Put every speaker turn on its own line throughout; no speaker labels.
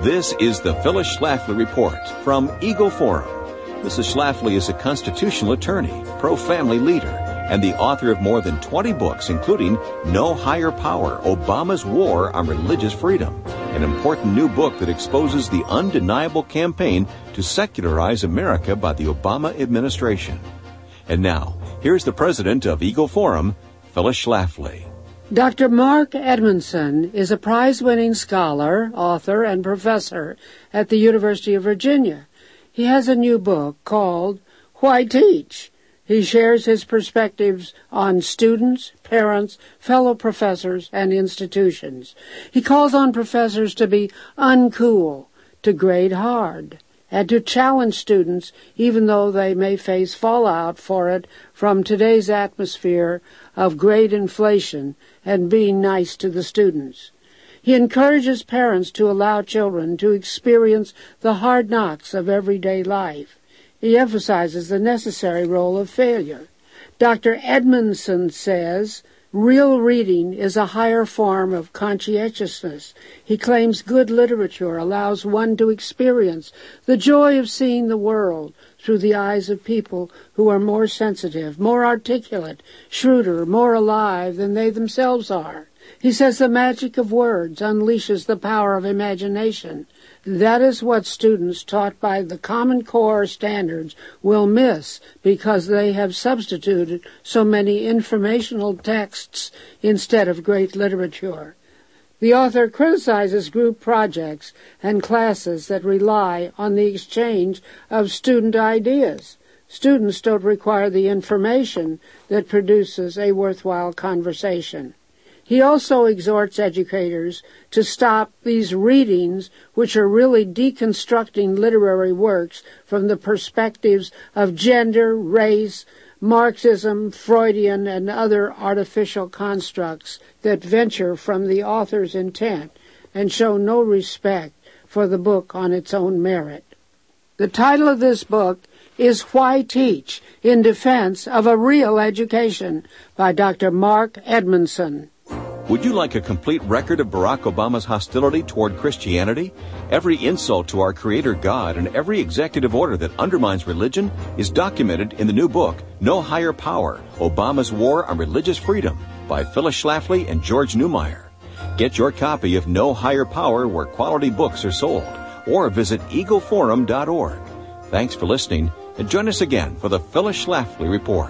This is the Phyllis Schlafly Report from Eagle Forum. Mrs. Schlafly is a constitutional attorney, pro-family leader, and the author of more than 20 books, including No Higher Power, Obama's War on Religious Freedom, an important new book that exposes the undeniable campaign to secularize America by the Obama administration. And now, here's the president of Eagle Forum, Phyllis Schlafly.
Dr. Mark Edmondson is a prize-winning scholar, author, and professor at the University of Virginia. He has a new book called Why Teach? He shares his perspectives on students, parents, fellow professors, and institutions. He calls on professors to be uncool, to grade hard, and to challenge students even though they may face fallout for it from today's atmosphere of grade inflation and being nice to the students. He encourages parents to allow children to experience the hard knocks of everyday life. He emphasizes the necessary role of failure. Dr. Edmondson says, real reading is a higher form of conscientiousness. He claims good literature allows one to experience the joy of seeing the world through the eyes of people who are more sensitive, more articulate, shrewder, more alive than they themselves are. He says the magic of words unleashes the power of imagination. That is what students taught by the Common Core standards will miss because they have substituted so many informational texts instead of great literature. The author criticizes group projects and classes that rely on the exchange of student ideas. Students don't require the information that produces a worthwhile conversation. He also exhorts educators to stop these readings, which are really deconstructing literary works from the perspectives of gender, race, Marxism, Freudian, and other artificial constructs that venture from the author's intent and show no respect for the book on its own merit. The title of this book is Why Teach? In Defense of a Real Education by Dr. Mark Edmondson.
Would you like a complete record of Barack Obama's hostility toward Christianity? Every insult to our Creator God and every executive order that undermines religion is documented in the new book, No Higher Power, Obama's War on Religious Freedom by Phyllis Schlafly and George Newmeyer. Get your copy of No Higher Power where quality books are sold, or visit eagleforum.org. Thanks for listening, and join us again for the Phyllis Schlafly Report.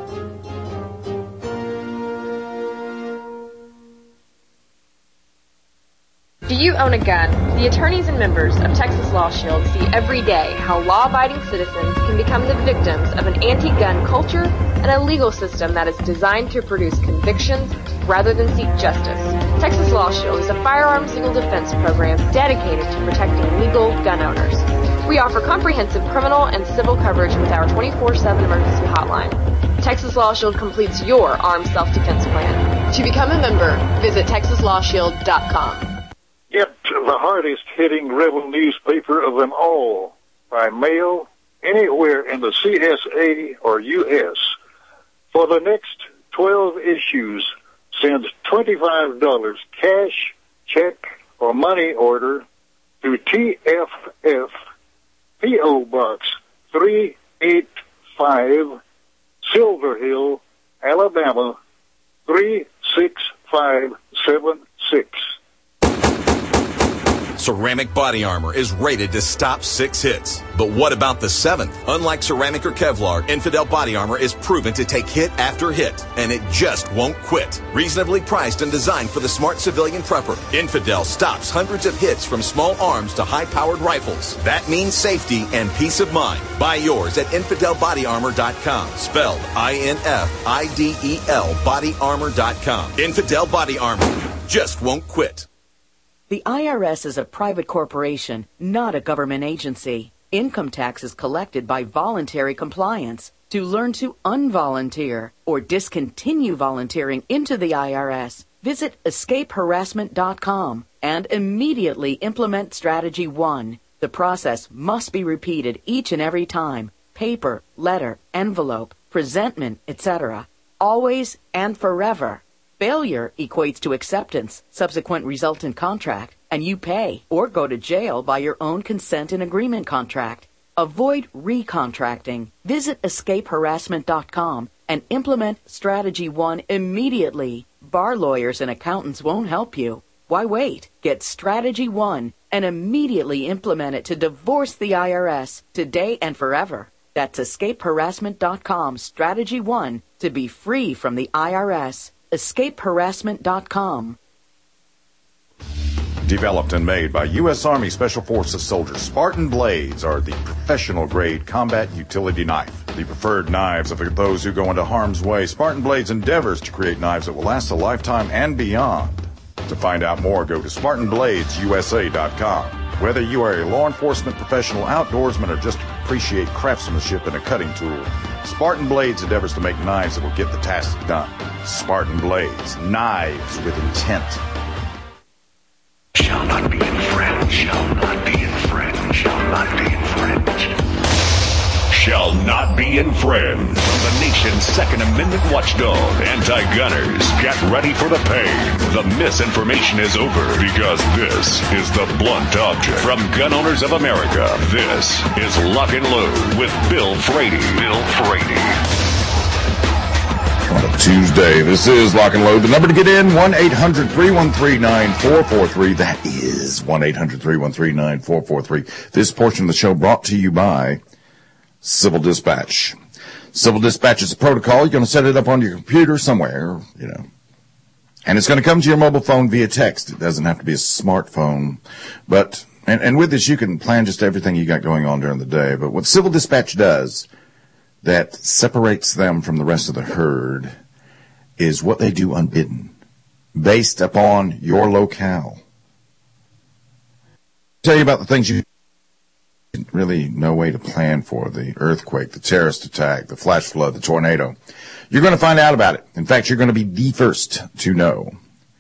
Do you own a gun? The attorneys and members of Texas Law Shield see every day how law-abiding citizens can become the victims of an anti-gun culture and a legal system that is designed to produce convictions rather than seek justice. Texas Law Shield is a firearms legal defense program dedicated to protecting legal gun owners. We offer comprehensive criminal and civil coverage with our 24/7 emergency hotline. Texas Law Shield completes your armed self-defense plan. To become a member, visit TexasLawShield.com.
Get the hardest-hitting rebel newspaper of them all by mail anywhere in the CSA or U.S. For the next 12 issues, send $25 cash, check, or money order to TFF P.O. Box 385, Silver Hill, Alabama 36576.
Ceramic body armor is rated to stop 6 hits. But what about the 7th? Unlike ceramic or Kevlar, Infidel body armor is proven to take hit after hit, and it just won't quit. Reasonably priced and designed for the smart civilian prepper, Infidel stops hundreds of hits from small arms to high-powered rifles. That means safety and peace of mind. Buy yours at InfidelBodyArmor.com. Spelled INFIDEL BodyArmor.com. Infidel Body Armor just won't quit.
The IRS is a private corporation, not a government agency. Income tax is collected by voluntary compliance. To learn to unvolunteer or discontinue volunteering into the IRS, visit escapeharassment.com and immediately implement Strategy 1. The process must be repeated each and every time. Paper, letter, envelope, presentment, etc. Always and forever. Failure equates to acceptance, subsequent resultant contract, and you pay or go to jail by your own consent and agreement contract. Avoid recontracting. Visit escapeharassment.com and implement Strategy 1 immediately. Bar lawyers and accountants won't help you. Why wait? Get Strategy 1 and immediately implement it to divorce the IRS today and forever. That's escapeharassment.com, Strategy 1, to be free from the IRS. Escapeharassment.com.
Developed and made by U.S. Army Special Forces soldiers, Spartan blades are the professional-grade combat utility knife. The preferred knives of those who go into harm's way. Spartan Blades endeavors to create knives that will last a lifetime and beyond. To find out more, go to SpartanBladesUSA.com. Whether you are a law enforcement professional, outdoorsman, or just appreciate craftsmanship in a cutting tool, Spartan Blades endeavors to make knives that will get the task done. Spartan Blades, knives with intent.
Shall not be infringed, shall not be infringed, shall not be infringed. Shall not be infringed. From the nation's Second Amendment watchdog, anti-gunners, get ready for the pain. The misinformation is over because this is the blunt object. From Gun Owners of America, this is Lock and Load with Bill Frady. Bill Frady.
On a Tuesday, this is Lock and Load. The number to get in, 1-800-313-9443. That is 1-800-313-9443. This portion of the show brought to you by Civil Dispatch. Civil Dispatch is a protocol. You're going to set it up on your computer somewhere, and it's going to come to your mobile phone via text. It doesn't have to be a smartphone, but, and with this, you can plan just everything you got going on during the day. But what Civil Dispatch does that separates them from the rest of the herd is what they do unbidden, based upon your locale. I'll tell you about the things you really no way to plan for: the earthquake, the terrorist attack, the flash flood, the tornado. You're going to find out about it. In fact, you're going to be the first to know.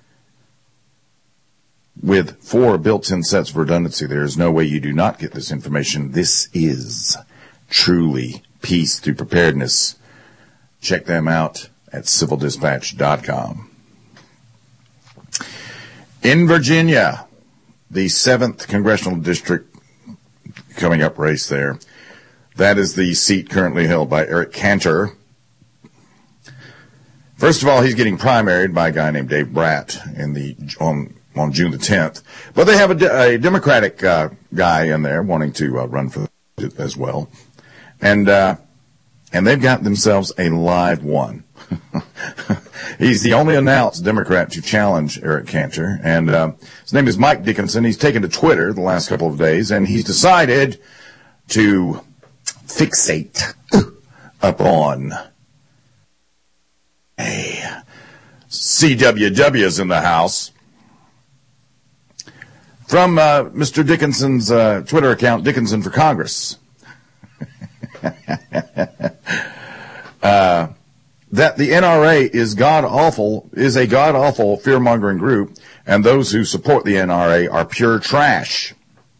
With 4 built-in sets of redundancy, there is no way you do not get this information. This is truly peace through preparedness. Check them out at civildispatch.com. In Virginia, the 7th Congressional District coming up race there. That is the seat currently held by Eric Cantor. First of all, he's getting primaried by a guy named Dave Bratt on June the 10th. But they have a Democratic guy in there wanting to run for it as well. And they've got themselves a live one. He's the only announced Democrat to challenge Eric Cantor, and his name is Mike Dickinson. He's taken to Twitter the last couple of days, and he's decided to fixate upon CWW's in the house. From Mr. Dickinson's Twitter account, Dickinson for Congress. That the NRA is a god-awful fear-mongering group, and those who support the NRA are pure trash.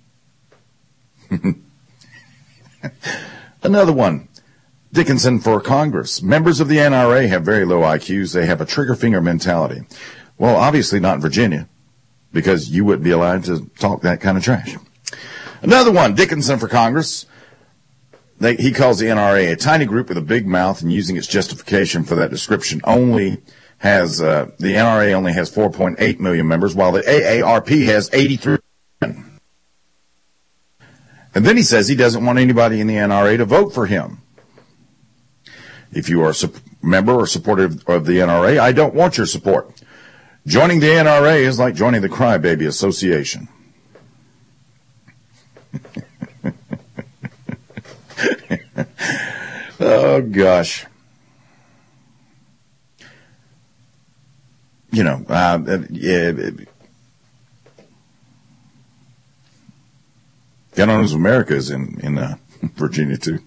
Another one, Dickinson for Congress. Members of the NRA have very low IQs. They have a trigger-finger mentality. Well, obviously not in Virginia, because you wouldn't be allowed to talk that kind of trash. Another one, Dickinson for Congress. He calls the NRA a tiny group with a big mouth, and using its justification for that description the NRA only has 4.8 million members, while the AARP has 83 million. And then he says he doesn't want anybody in the NRA to vote for him. If you are a member or supporter of the NRA, I don't want your support. Joining the NRA is like joining the Crybaby Association. Oh, gosh. Gun Owners of America is in Virginia, too.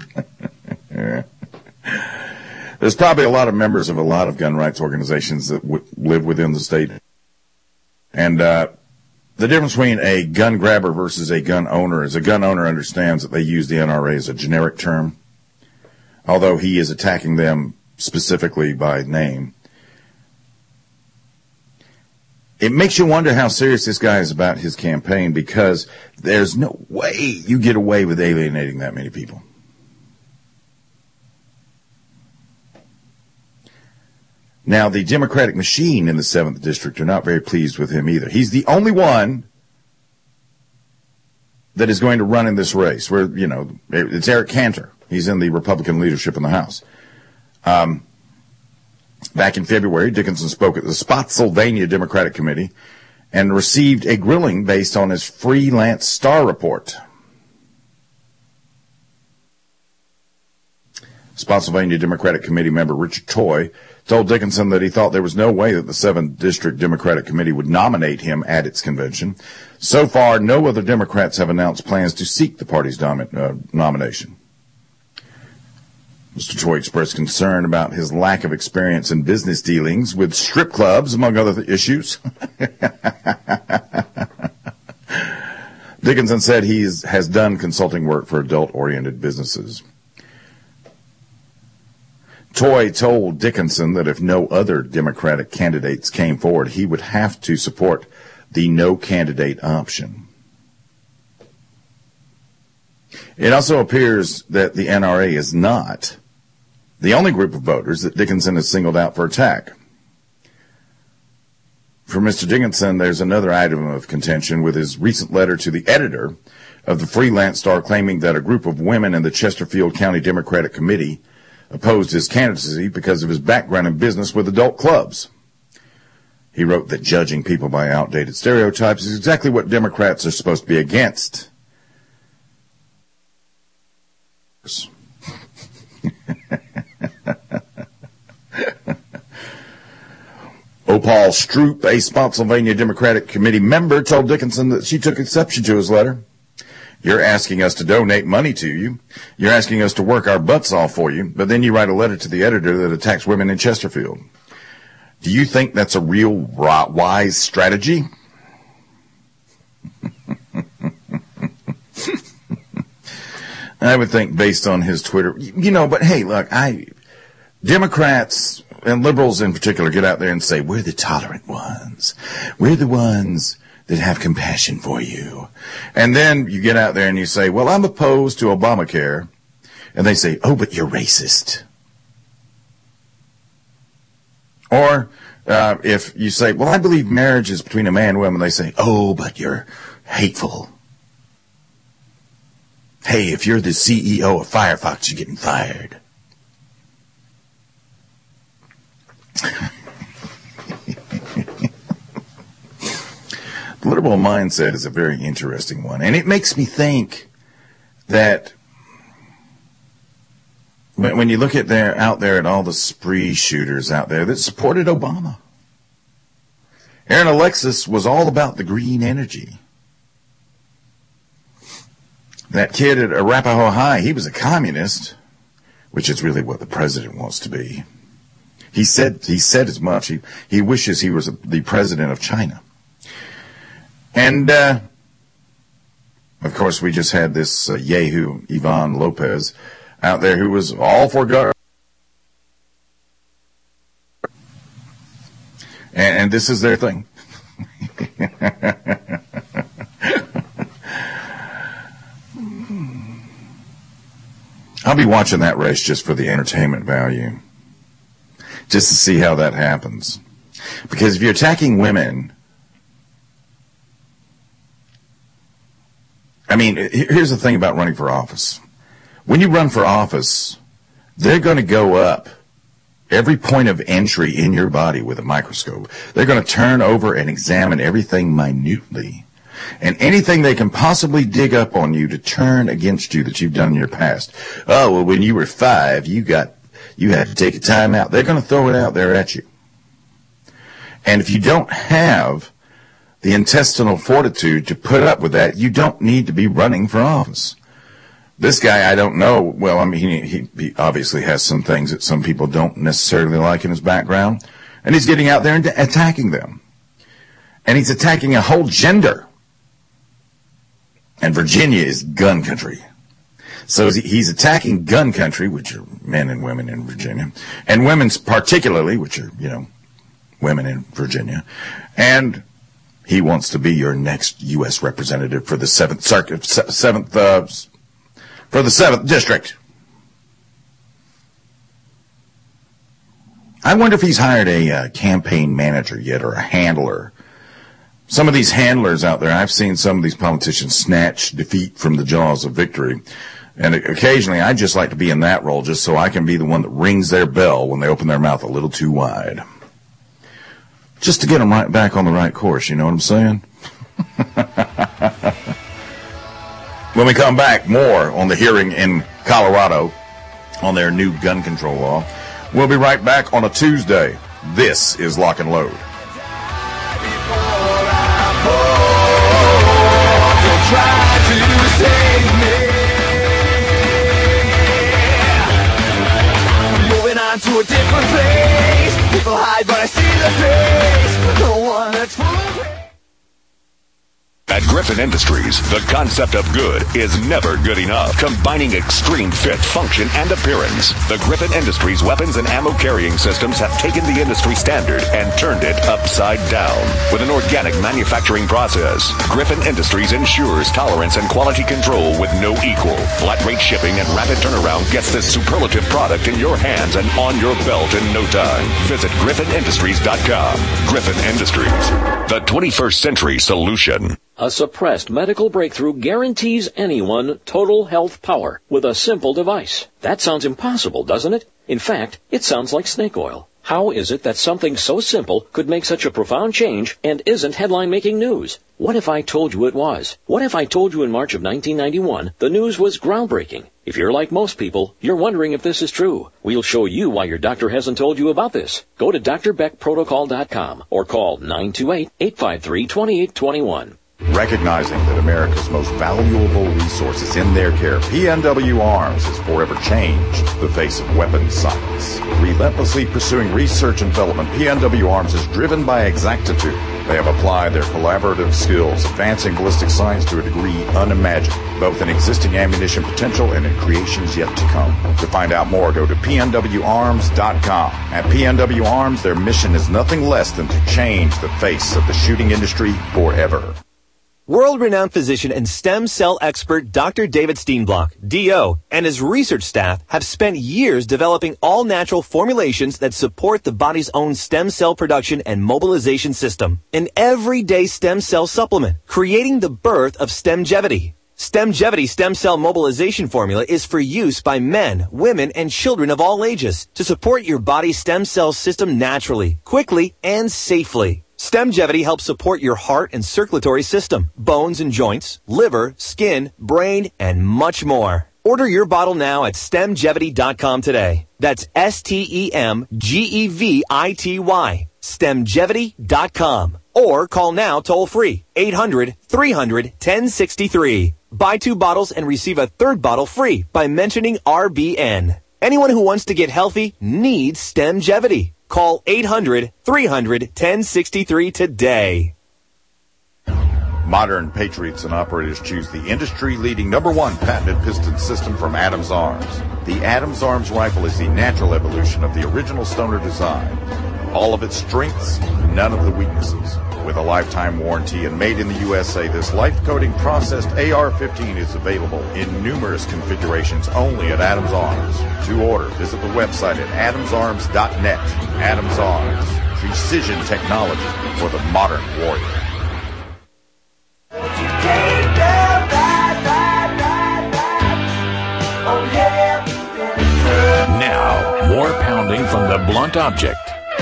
There's probably a lot of members of a lot of gun rights organizations that live within the state. And the difference between a gun grabber versus a gun owner is a gun owner understands that they use the NRA as a generic term, although he is attacking them specifically by name. it makes you wonder how serious this guy is about his campaign, because there's no way you get away with alienating that many people. Now, the Democratic machine in the 7th District are not very pleased with him either. He's the only one that is going to run in this race, where, you know, it's Eric Cantor. He's in the Republican leadership in the House. Back in February, Dickinson spoke at the Spotsylvania Democratic Committee and received a grilling based on his freelance star report. Spotsylvania Democratic Committee member Richard Toy told Dickinson that he thought there was no way that the 7th District Democratic Committee would nominate him at its convention. So far, no other Democrats have announced plans to seek the party's nomination. Mr. Toy expressed concern about his lack of experience in business dealings with strip clubs, among other issues. Dickinson said he has done consulting work for adult-oriented businesses. Toy told Dickinson that if no other Democratic candidates came forward, he would have to support the no candidate option. It also appears that the NRA is not the only group of voters that Dickinson has singled out for attack. For Mr. Dickinson, there's another item of contention with his recent letter to the editor of the Freelance Star, claiming that a group of women in the Chesterfield County Democratic Committee opposed his candidacy because of his background in business with adult clubs. He wrote that judging people by outdated stereotypes is exactly what Democrats are supposed to be against. Opal Stroop, a Spotsylvania Democratic Committee member, told Dickinson that she took exception to his letter. You're asking us to donate money to you. You're asking us to work our butts off for you, but then you write a letter to the editor that attacks women in Chesterfield. Do you think that's a real wise strategy? I would think based on his Twitter, but hey, look, Democrats and liberals in particular get out there and say, we're the tolerant ones. We're the ones that have compassion for you. And then you get out there and you say, well, I'm opposed to Obamacare. And they say, oh, but you're racist. Or if you say, well, I believe marriage is between a man and woman, they say, oh, but you're hateful. Hey, if you're the CEO of Firefox, you're getting fired. The liberal mindset is a very interesting one, and it makes me think that when you look at out there at all the spree shooters out there that supported Obama, Aaron Alexis was all about the green energy. That kid at Arapahoe High, he was a communist, which is really what the president wants to be. He said as much. He wishes he was the president of China. And, of course, we just had this yahoo, Ivan Lopez, out there who was all for God. And this is their thing. I'll be watching that race just for the entertainment value, just to see how that happens. Because if you're attacking women, here's the thing about running for office. When you run for office, they're going to go up every point of entry in your body with a microscope. They're going to turn over and examine everything minutely. And anything they can possibly dig up on you to turn against you that you've done in your past. Oh, well, when you were 5, you had to take a time out. They're going to throw it out there at you. And if you don't have the intestinal fortitude to put up with that, you don't need to be running for office. This guy, I don't know. Well, he obviously has some things that some people don't necessarily like in his background. And he's getting out there and attacking them. And he's attacking a whole gender. And Virginia is gun country. So he's attacking gun country, which are men and women in Virginia. And women's particularly, which are, women women in Virginia. And he wants to be your next U.S. representative for the 7th District. I wonder if he's hired a campaign manager yet, or a handler. Some of these handlers out there, I've seen some of these politicians snatch defeat from the jaws of victory. And occasionally I'd just like to be in that role, just so I can be the one that rings their bell when they open their mouth a little too wide. Just to get them right back on the right course, you know what I'm saying? When we come back, more on the hearing in Colorado on their new gun control law. We'll be right back on a Tuesday. This is Lock and Load.
Moving on to a different place. People hide, but I see the face. No one that's full.
At Griffin Industries, the concept of good is never good enough, combining extreme fit, function, and appearance. The Griffin Industries weapons and ammo carrying systems have taken the industry standard and turned it upside down. With an organic manufacturing process, Griffin Industries ensures tolerance and quality control with no equal. Flat rate shipping and rapid turnaround gets this superlative product in your hands and on your belt in no time. Visit GriffinIndustries.com. Griffin Industries, the 21st century solution.
A suppressed medical breakthrough guarantees anyone total health power with a simple device. That sounds impossible, doesn't it? In fact, it sounds like snake oil. How is it that something so simple could make such a profound change and isn't headline-making news? What if I told you it was? What if I told you in March of 1991 the news was groundbreaking? If you're like most people, you're wondering if this is true. We'll show you why your doctor hasn't told you about this. Go to drbeckprotocol.com or call 928-853-2821.
Recognizing that America's most valuable resource is in their care, PNW Arms has forever changed the face of weapons science. Relentlessly pursuing research and development, PNW Arms is driven by exactitude. They have applied their collaborative skills, advancing ballistic science to a degree unimagined, both in existing ammunition potential and in creations yet to come. To find out more, go to pnwarms.com. At PNW Arms, their mission is nothing less than to change the face of the shooting industry forever.
World-renowned physician and stem cell expert Dr. David Steenblock, D.O., and his research staff have spent years developing all-natural formulations that support the body's own stem cell production and mobilization system. An everyday stem cell supplement, creating the birth of Stemgevity. Stemgevity stem cell mobilization formula is for use by men, women, and children of all ages to support your body's stem cell system naturally, quickly, and safely. Stemgevity helps support your heart and circulatory system, bones and joints, liver, skin, brain, and much more. Order your bottle now at stemgevity.com today. That's STEMGEVITY, stemgevity.com. Or call now toll free, 800-300-1063. Buy 2 bottles and receive a 3rd bottle free by mentioning RBN. Anyone who wants to get healthy needs Stemgevity. Call 800-300-1063 today.
Modern patriots and operators choose the industry-leading #1 patented piston system from Adams Arms. The Adams Arms rifle is the natural evolution of the original Stoner design. All of its strengths, none of the weaknesses. With a lifetime warranty and made in the USA, this life-coating processed AR-15 is available in numerous configurations only at Adams Arms. To order, visit the website at adamsarms.net. Adams Arms, precision technology for the modern warrior.
Now, more pounding from the blunt object.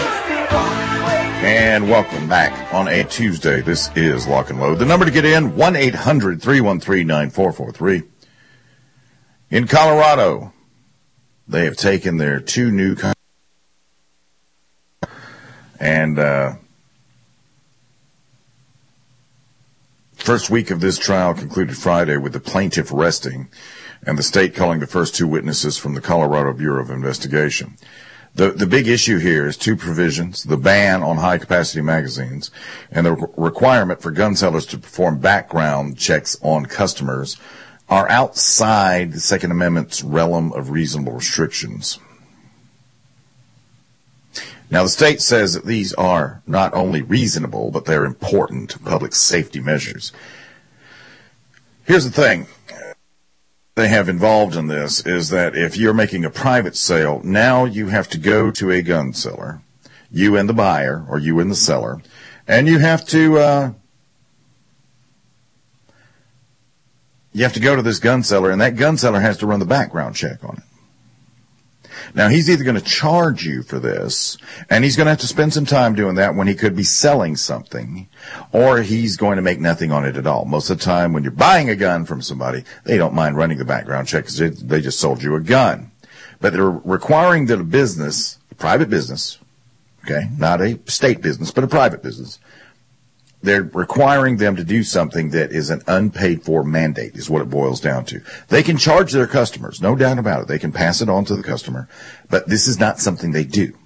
And welcome back on a Tuesday. This is Lock and Load. The number to get in, 1-800-313-9443. In Colorado, they have taken their 2 new and first week of this trial concluded Friday with the plaintiff resting and the state calling the first 2 witnesses from the Colorado Bureau of Investigation. The big issue here is 2 provisions, the ban on high-capacity magazines and the requirement for gun sellers to perform background checks on customers are outside the Second Amendment's realm of reasonable restrictions. Now, the state says that these are not only reasonable, but they're important public safety measures. Here's the thing they have involved in this is that if you're making a private sale, now you have to go to a gun seller, you and the buyer, or you and the seller, and you have to go to this gun seller, and that gun seller has to run the background check on it. Now, he's either going to charge you for this, and he's going to have to spend some time doing that when he could be selling something, or he's going to make nothing on it at all. Most of the time, when you're buying a gun from somebody, they don't mind running the background check because they just sold you a gun. But they're requiring that a private business, okay, not a state business, but a private business, they're requiring them to do something that is an unpaid-for mandate, is what it boils down to. They can charge their customers, no doubt about it. They can pass it on to the customer, but this is not something they do.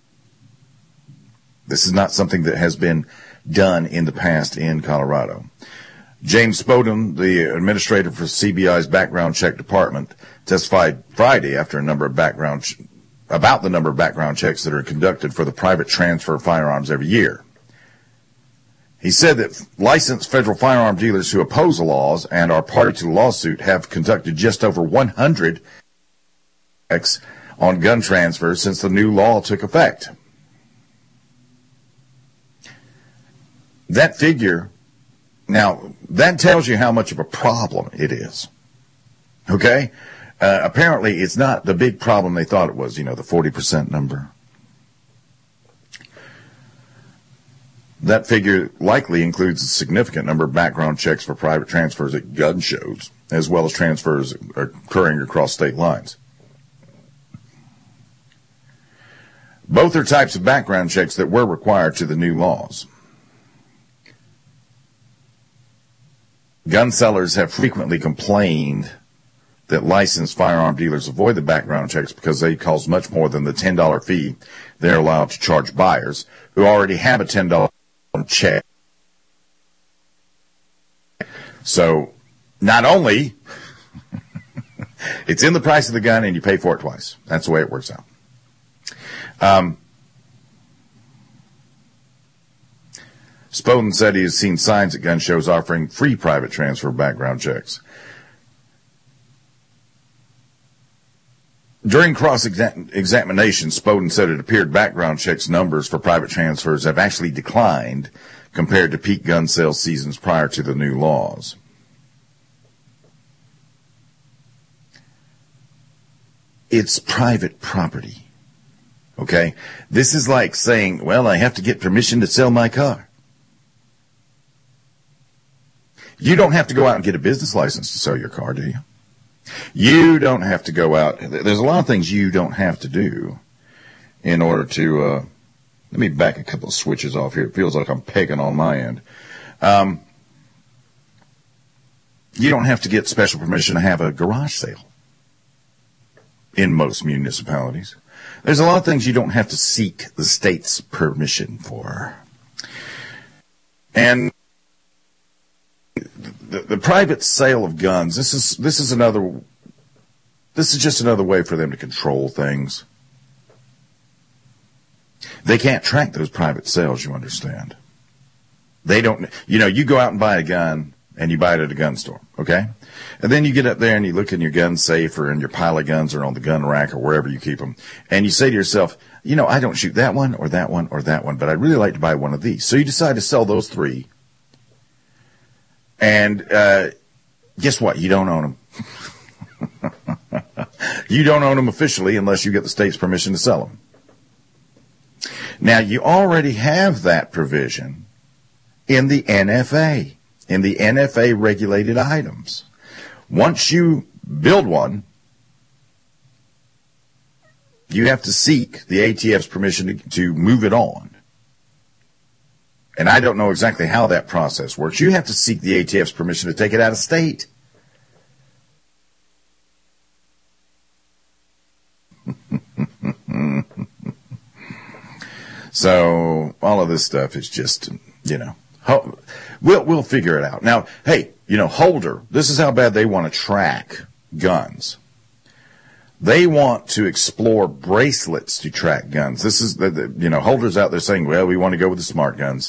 This is not something that has been done in the past in Colorado. James Spoden, the administrator for CBI's background check department, testified Friday after about the number of background checks that are conducted for the private transfer of firearms every year. He said that licensed federal firearm dealers who oppose the laws and are party to the lawsuit have conducted just over 100 checks on gun transfers since the new law took effect. That figure, now, that tells you how much of a problem it is. Okay? Apparently, it's not the big problem they thought it was, the 40% number. That figure likely includes a significant number of background checks for private transfers at gun shows, as well as transfers occurring across state lines. Both are types of background checks that were required to the new laws. Gun sellers have frequently complained that licensed firearm dealers avoid the background checks because they cost much more than the $10 fee they're allowed to charge buyers who already have a $10 check. So, not only it's in the price of the gun and you pay for it twice. That's the way it works out. Spoden said he has seen signs at gun shows offering free private transfer background checks. During cross-examination, Spoden said it appeared background checks numbers for private transfers have actually declined compared to peak gun sales seasons prior to the new laws. It's private property. Okay? This is like saying, well, I have to get permission to sell my car. You don't have to go out and get a business license to sell your car, do you? You don't have to go out. There's a lot of things you don't have to do in order to, let me back a couple of switches off here. It feels like I'm pegging on my end. You don't have to get special permission to have a garage sale in most municipalities. There's a lot of things you don't have to seek the state's permission for. And the private sale of guns, this is just another way for them to control things. They can't track those private sales, you understand. They don't, you go out and buy a gun and you buy it at a gun store, okay? And then you get up there and you look in your gun safe or in your pile of guns or on the gun rack or wherever you keep them. And you say to yourself, I don't shoot that one or that one or that one, but I'd really like to buy one of these. So you decide to sell those three. And guess what? You don't own them. You don't own them officially unless you get the state's permission to sell them. Now, you already have that provision in the NFA, in the NFA regulated items. Once you build one, you have to seek the ATF's permission to move it on. And I don't know exactly how that process works. You have to seek the ATF's permission to take it out of state. So all of this stuff is just, we'll figure it out. Now, hey, Holder, this is how bad they want to track guns. They want to explore bracelets to track guns. This is, holders out there saying, well, we want to go with the smart guns.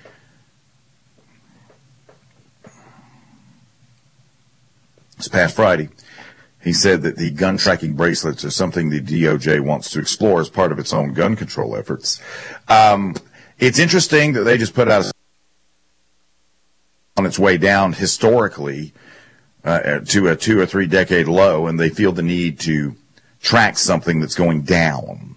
This past Friday, he said that the gun tracking bracelets are something the DOJ wants to explore as part of its own gun control efforts. It's interesting that they just put out on its way down historically to a 2 or 3 decade low, and they feel the need to track something that's going down.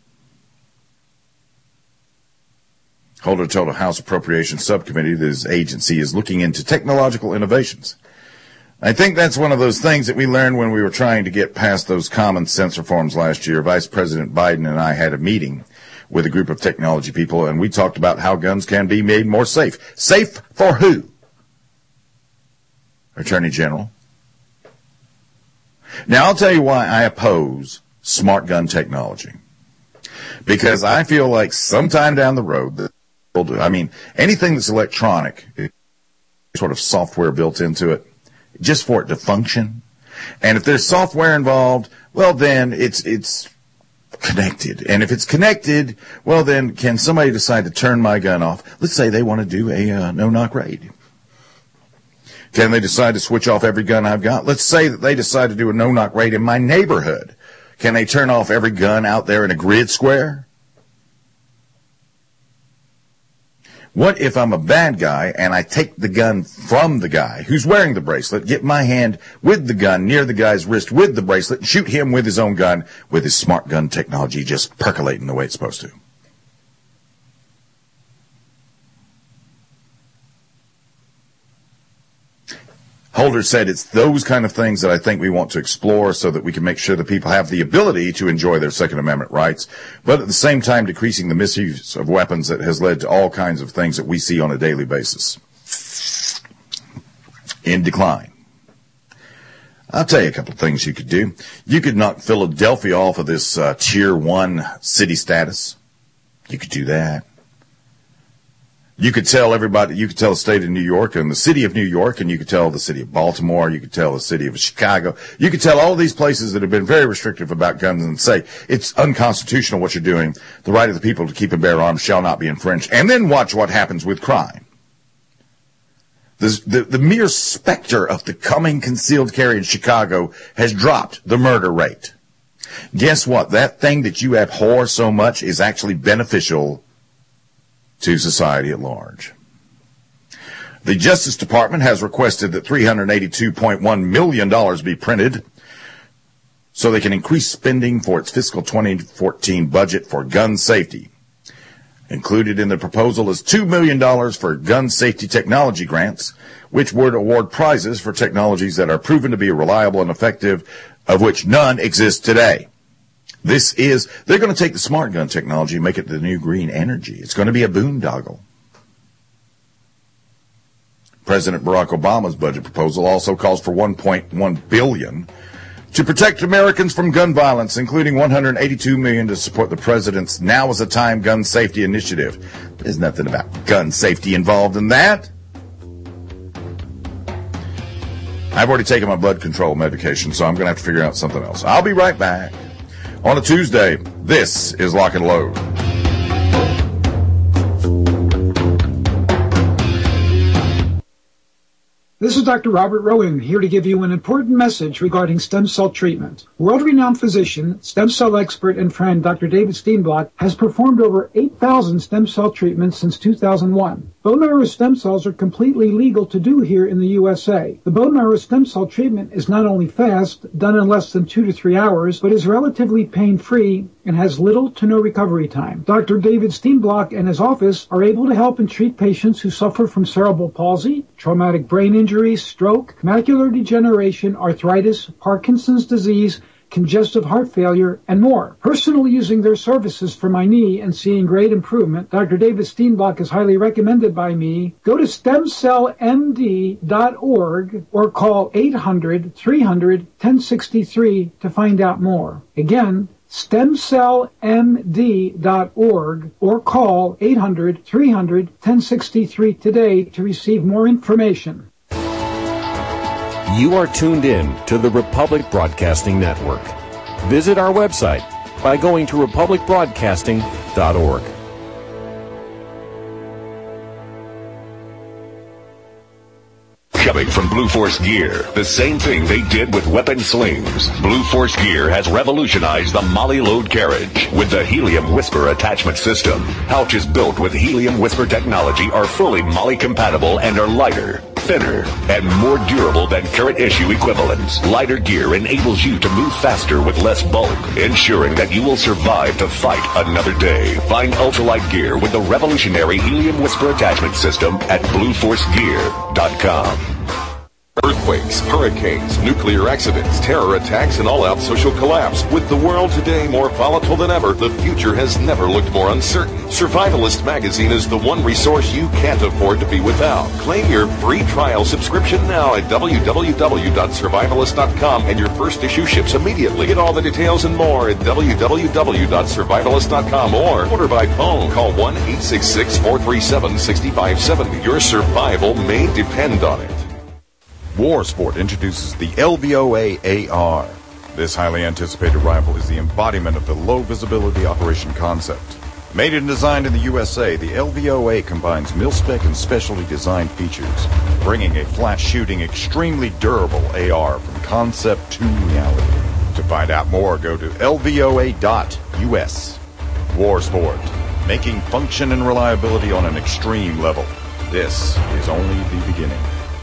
Holder told a House Appropriations Subcommittee that his agency is looking into technological innovations. I think that's one of those things that we learned when we were trying to get past those common sense reforms last year. Vice President Biden and I had a meeting with a group of technology people, and we talked about how guns can be made more safe. Safe for who? Attorney General. Now, I'll tell you why I oppose smart gun technology. Because I feel like sometime down the road, anything that's electronic, sort of software built into it, just for it to function. And if there's software involved, well, then it's connected. And if it's connected, well, then can somebody decide to turn my gun off? Let's say they want to do a no-knock raid. Can they decide to switch off every gun I've got? Let's say that they decide to do a no-knock raid in my neighborhood. Can they turn off every gun out there in a grid square? What if I'm a bad guy and I take the gun from the guy who's wearing the bracelet, get my hand with the gun near the guy's wrist with the bracelet, and shoot him with his own gun with his smart gun technology just percolating the way it's supposed to? Holder said it's those kind of things that I think we want to explore so that we can make sure that people have the ability to enjoy their Second Amendment rights, but at the same time decreasing the misuse of weapons that has led to all kinds of things that we see on a daily basis in decline. I'll tell you a couple of things you could do. You could knock Philadelphia off of this Tier 1 city status. You could do that. You could tell everybody, you could tell the state of New York and the city of New York, and you could tell the city of Baltimore, you could tell the city of Chicago, you could tell all these places that have been very restrictive about guns and say, it's unconstitutional what you're doing. The right of the people to keep and bear arms shall not be infringed. And then watch what happens with crime. The mere specter of the coming concealed carry in Chicago has dropped the murder rate. Guess what? That thing that you abhor so much is actually beneficial to society at large. The Justice Department has requested that $382.1 million be printed so they can increase spending for its fiscal 2014 budget for gun safety. Included in the proposal is $2 million for gun safety technology grants, which would award prizes for technologies that are proven to be reliable and effective, of which none exist today. They're going to take the smart gun technology and make it the new green energy. It's going to be a boondoggle. President Barack Obama's budget proposal also calls for $1.1 billion to protect Americans from gun violence, including $182 million to support the president's Now is the Time gun safety initiative. There's nothing about gun safety involved in that. I've already taken my blood control medication, so I'm going to have to figure out something else. I'll be right back. On a Tuesday, this is Lock and Load.
This is Dr. Robert Rowan, here to give you an important message regarding stem cell treatment. World-renowned physician, stem cell expert, and friend Dr. David Steenblock has performed over 8,000 stem cell treatments since 2001. Bone marrow stem cells are completely legal to do here in the USA. The bone marrow stem cell treatment is not only fast, done in less than 2 to 3 hours, but is relatively pain-free and has little to no recovery time. Dr. David Steenblock and his office are able to help and treat patients who suffer from cerebral palsy, traumatic brain injury, stroke, macular degeneration, arthritis, Parkinson's disease, congestive heart failure, and more. Personally using their services for my knee and seeing great improvement, Dr. David Steenblock is highly recommended by me. Go to stemcellmd.org or call 800-300-1063 to find out more. Again, stemcellmd.org or call 800-300-1063 today to receive more information.
You are tuned in to the Republic Broadcasting Network. Visit our website by going to republicbroadcasting.org.
Coming from Blue Force Gear, the same thing they did with weapon slings. Blue Force Gear has revolutionized the Molly load carriage with the Helium Whisper attachment system. Pouches built with Helium Whisper technology are fully Molly compatible and are lighter, thinner, and more durable than current issue equivalents. Lighter gear enables you to move faster with less bulk, ensuring that you will survive to fight another day. Find ultralight gear with the revolutionary Helium Whisper attachment system at BlueForceGear.com.
Earthquakes, hurricanes, nuclear accidents, terror attacks, and all-out social collapse. With the world today more volatile than ever, the future has never looked more uncertain. Survivalist magazine is the one resource you can't afford to be without. Claim your free trial subscription now at www.survivalist.com, and your first issue ships immediately. Get all the details and more at www.survivalist.com or order by phone. Call 1-866-437-6570. Your survival may depend on it.
Warsport introduces the LVOA AR. This highly anticipated rifle is the embodiment of the low visibility operation concept. Made and designed in the USA, the LVOA combines mil-spec and specialty designed features, bringing a flat-shooting, extremely durable AR from concept to reality. To find out more, go to lvoa.us. Warsport, making function and reliability on an extreme level. This is only the beginning.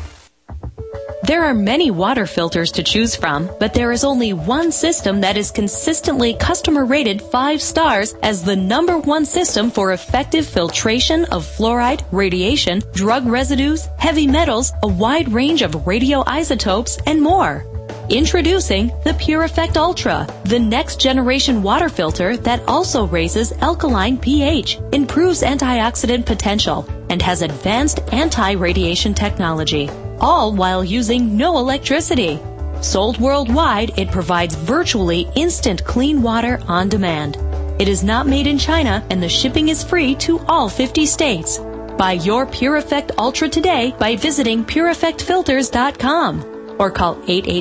There are many water filters to choose from, but there is only one system that is consistently customer rated 5 stars as the #1 system for effective filtration of fluoride, radiation, drug residues, heavy metals, a wide range of radioisotopes, and more. Introducing the Pure Effect Ultra, the next generation water filter that also raises alkaline pH, improves antioxidant potential, and has advanced anti-radiation technology, all while using no electricity. Sold worldwide, it provides virtually instant clean water on demand. It is not made in China, and the shipping is free to all 50 states. Buy your Pure Effect Ultra today by visiting PureEffectFilters.com or call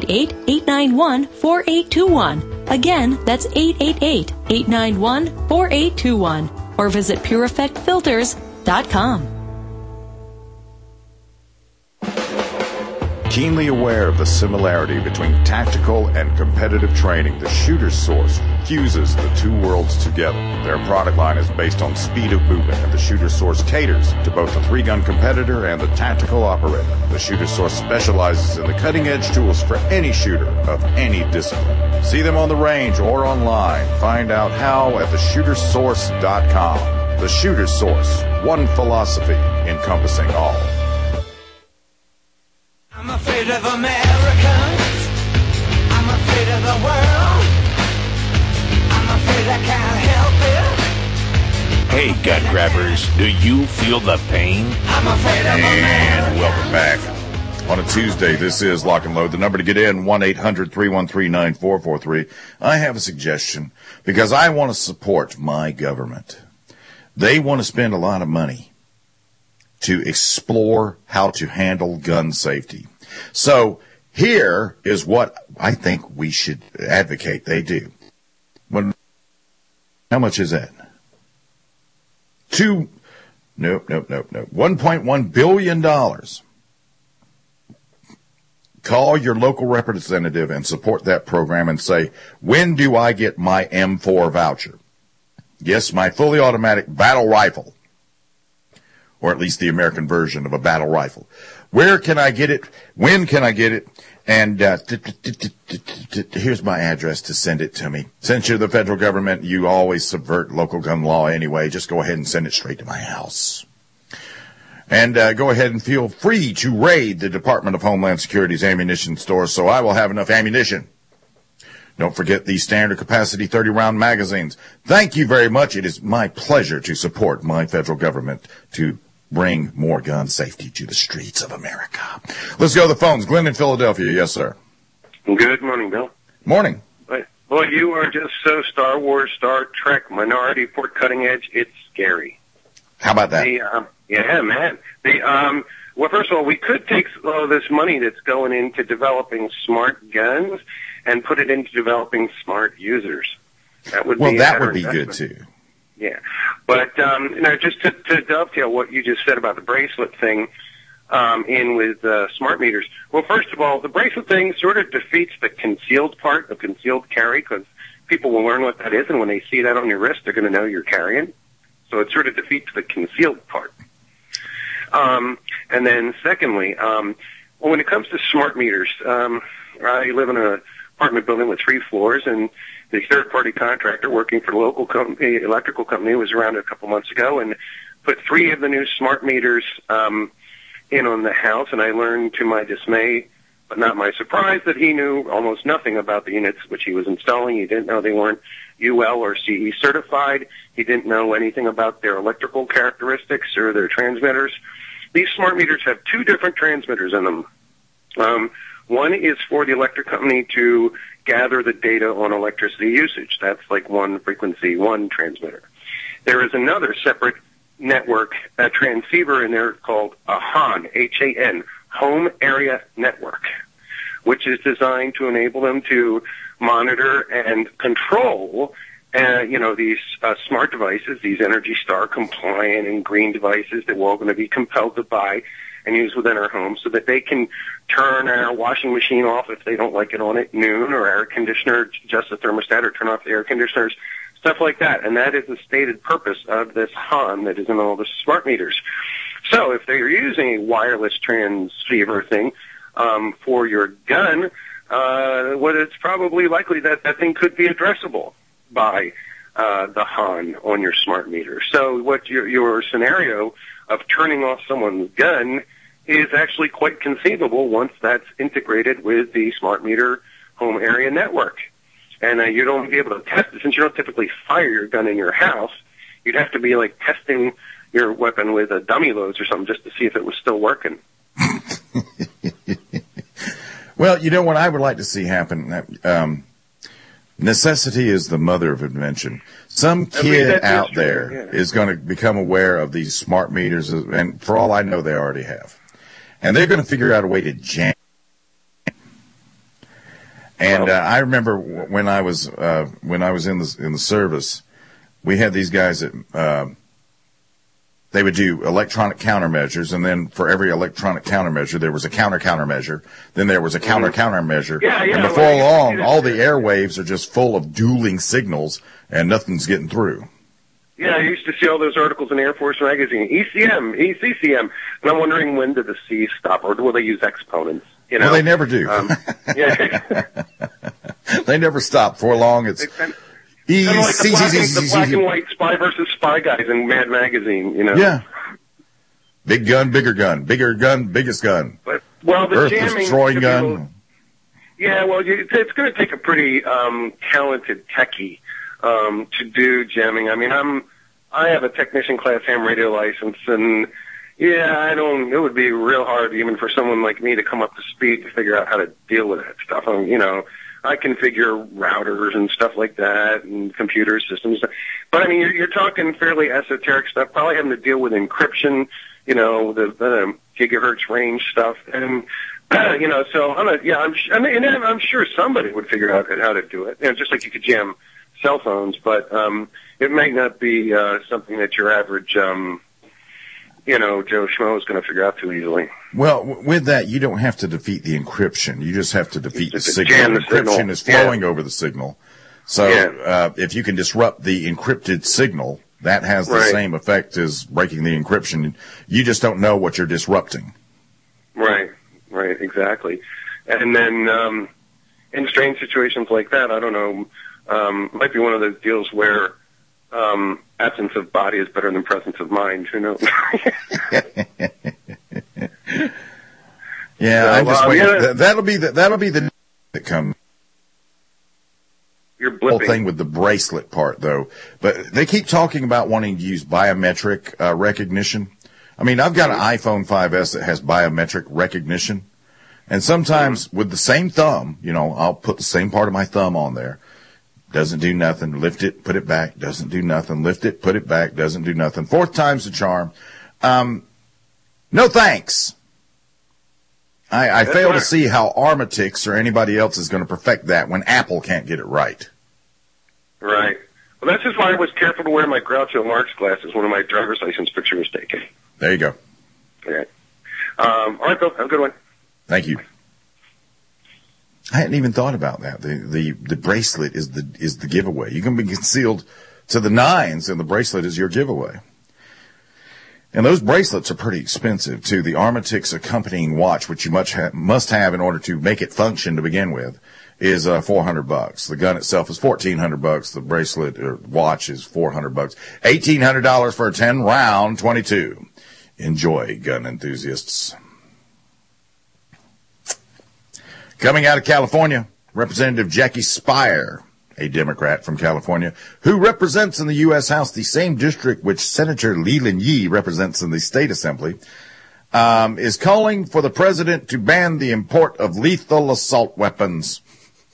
888-891-4821. Again, that's 888-891-4821 or visit PureEffectFilters.com.
Keenly aware of the similarity between tactical and competitive training, the Shooter's Source fuses the two worlds together. Their product line is based on speed of movement, and the Shooter's Source caters to both the 3-gun competitor and the tactical operator. The Shooter's Source specializes in the cutting-edge tools for any shooter of any discipline. See them on the range or online. Find out how at theshootersource.com. The Shooter's Source, one philosophy encompassing all.
I'm afraid of Americans. I'm afraid of the world. I'm afraid I can't help it.
Hey, gun grabbers, do you feel the pain?
I'm afraid of Americans.
And welcome back. On a Tuesday, this is Lock and Load. The number to get in, 1-800-313-9443. I have a suggestion because I want to support my government. They want to spend a lot of money to explore how to handle gun safety. So here is what I think we should advocate they do. How much is that? $1.1 billion. Call your local representative and support that program and say, when do I get my M4 voucher? Yes, my fully automatic battle rifle. Or at least the American version of a battle rifle. Where can I get it? When can I get it? And here's my address to send it to me. Since you're the federal government, you always subvert local gun law anyway. Just go ahead and send it straight to my house. And go ahead and feel free to raid the Department of Homeland Security's ammunition store so I will have enough ammunition. Don't forget the standard capacity 30-round magazines. Thank you very much. It is my pleasure to support my federal government to bring more gun safety to the streets of America. Let's go to the phones. Glenn in Philadelphia. Yes, sir.
Good morning, Bill.
Morning.
Boy, you are just so Star Wars, Star Trek, minority, Fort Cutting Edge. It's scary.
How about that?
Yeah, man.
Well, first of all, we could take all this money that's going into developing smart guns and put it into developing smart users. That would be
good too.
Yeah, but just to dovetail what you just said about the bracelet thing, in with smart meters. Well, first of all, the bracelet thing sort of defeats the concealed part, the concealed carry, because people will learn what that is, and when they see that on your wrist, they're going to know you're carrying. So it sort of defeats the concealed part. And then secondly, when it comes to smart meters, I live in an apartment building with 3 floors, and the third-party contractor working for the local company, electrical company, was around a couple months ago and put 3 of the new smart meters in on the house, and I learned to my dismay, but not my surprise, that he knew almost nothing about the units which he was installing. He didn't know they weren't UL or CE certified. He didn't know anything about their electrical characteristics or their transmitters. These smart meters have 2 different transmitters in them. One is for the electric company to gather the data on electricity usage. That's like 1 frequency, 1 transmitter. There is another separate network, a transceiver in there called a HAN, H-A-N, Home Area Network, which is designed to enable them to monitor and control, these smart devices, these Energy Star compliant and green devices that we're all going to be compelled to buy and use within our homes, so that they can turn our washing machine off if they don't like it on at noon, or air conditioner, adjust the thermostat, or turn off the air conditioners, stuff like that. And that is the stated purpose of this HAN that is in all the smart meters. So if they're using a wireless transceiver thing for your gun, it's probably likely that that thing could be addressable by the HAN on your smart meter. So what your scenario of turning off someone's gun is actually quite conceivable once that's integrated with the smart meter home area network. And you don't be able to test it, since you don't typically fire your gun in your house. You'd have to be like testing your weapon with dummy loads or something just to see if it was still working.
Well, you know what I would like to see happen? Necessity is the mother of invention. Some kid out there is going to become aware of these smart meters, and for all I know, they already have. And they're going to figure out a way to jam. And I remember when I was in the service, we had these guys that they would do electronic countermeasures, and then for every electronic countermeasure, there was a countermeasure. Then there was a countermeasure. And before long, all the airwaves are just full of dueling signals, and nothing's getting through.
Yeah, I used to see all those articles in Air Force magazine, ECM, ECCM, and I'm wondering, when did the C stop, or will they use exponents? You know?
Well, they never do. They never stop. For long, it's
kind of like the black and white spy versus spy guys in Mad Magazine, you know?
Yeah. Big gun, bigger gun, bigger gun, biggest gun.
But, well, the
Earth
jamming
destroying gun.
Yeah, well, it's going to take a pretty talented techie to do jamming. I mean, I have a technician class ham radio license, and it would be real hard even for someone like me to come up to speed to figure out how to deal with that stuff. I configure routers and stuff like that, and computer systems. But I mean, you're talking fairly esoteric stuff, probably having to deal with encryption, the gigahertz range stuff, and so I'm sure somebody would figure out how to do it. Just like you could jam cell phones, but it might not be something that your average Joe Schmo is going to figure out too easily.
Well, with that, you don't have to defeat the encryption. You just have to defeat the signal. The encryption is flowing over the signal. So if you can disrupt the encrypted signal, that has the same effect as breaking the encryption. You just don't know what you're disrupting.
Right, exactly. And then in strange situations like that, I don't know, might be one of those deals where absence of body is better than presence of mind. Who knows?
I'm just waiting. That'll be the that comes.
You're blipping.
Whole thing with the bracelet part, though. But they keep talking about wanting to use biometric recognition. I mean, I've got an iPhone 5S that has biometric recognition, and sometimes with the same thumb, I'll put the same part of my thumb on there. Doesn't do nothing. Lift it, put it back. Doesn't do nothing. Lift it, put it back. Doesn't do nothing. 4th time's the charm. No thanks. I fail to see how Armatix or anybody else is going to perfect that when Apple can't get it right.
Right. Well, that's just why I was careful to wear my Groucho Marx glasses when my driver's license picture was taken.
There you go.
Okay. All right, Bill. Have a good one.
Thank you. I hadn't even thought about that. The bracelet is the giveaway. You can be concealed to the nines, and the bracelet is your giveaway. And those bracelets are pretty expensive, too. The Armatix accompanying watch, which you must have in order to make it function to begin with, is $400. The gun itself is $1,400. The bracelet or watch is $400. $1,800 for a 10-round 22. Enjoy, gun enthusiasts. Coming out of California, Representative Jackie Speier, a Democrat from California, who represents in the U.S. House the same district which Senator Leland Yee represents in the State Assembly, is calling for the president to ban the import of lethal assault weapons.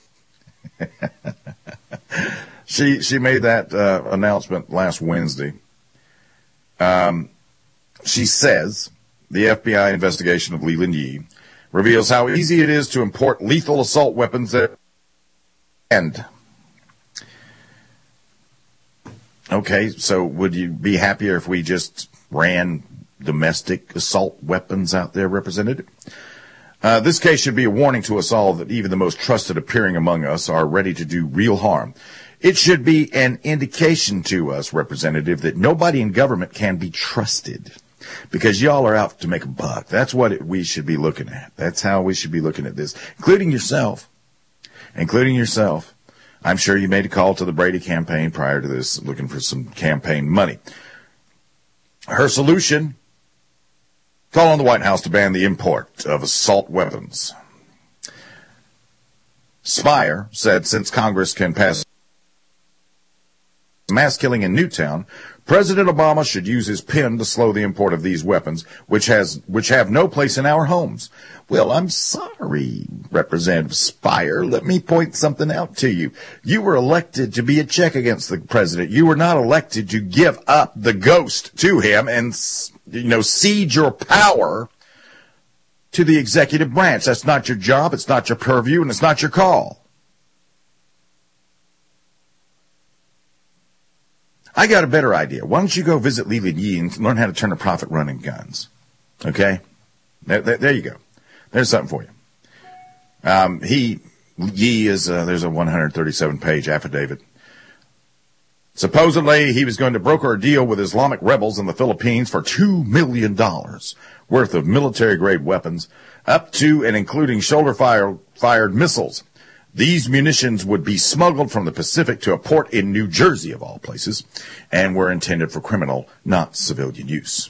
She made that announcement last Wednesday. She says the FBI investigation of Leland Yee reveals how easy it is to import lethal assault weapons and okay, so would you be happier if we just ran domestic assault weapons out there, Representative? This case should be a warning to us all that even the most trusted appearing among us are ready to do real harm. It should be an indication to us, Representative, that nobody in government can be trusted because y'all are out to make a buck. That's what we should be looking at. That's how we should be looking at this, including yourself. I'm sure you made a call to the Brady campaign prior to this, looking for some campaign money. Her solution, call on the White House to ban the import of assault weapons. Speier said since Congress can pass mass killing in Newtown, President Obama should use his pen to slow the import of these weapons, which have no place in our homes. Well, I'm sorry, Representative Speier. Let me point something out to you. You were elected to be a check against the president. You were not elected to give up the ghost to him and, cede your power to the executive branch. That's not your job. It's not your purview, and it's not your call. I got a better idea. Why don't you go visit Leland Yee and learn how to turn a profit running guns? Okay? There you go. There's something for you. Yee is, there's a 137-page affidavit. Supposedly, he was going to broker a deal with Islamic rebels in the Philippines for $2 million worth of military-grade weapons, up to and including shoulder-fired missiles. These munitions would be smuggled from the Pacific to a port in New Jersey, of all places, and were intended for criminal, not civilian use.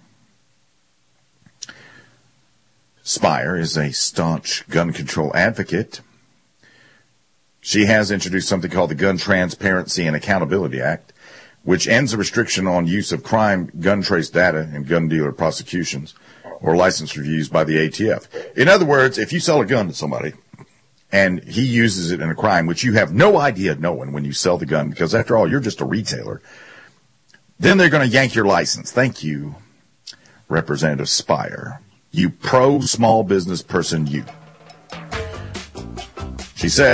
Speier is a staunch gun control advocate. She has introduced something called the Gun Transparency and Accountability Act, which ends a restriction on use of crime gun trace data in gun dealer prosecutions or license reviews by the ATF. In other words, if you sell a gun to somebody and he uses it in a crime, which you have no idea knowing when you sell the gun, because after all, you're just a retailer, then they're going to yank your license. Thank you, Representative Speier. You pro-small business person, you. She said,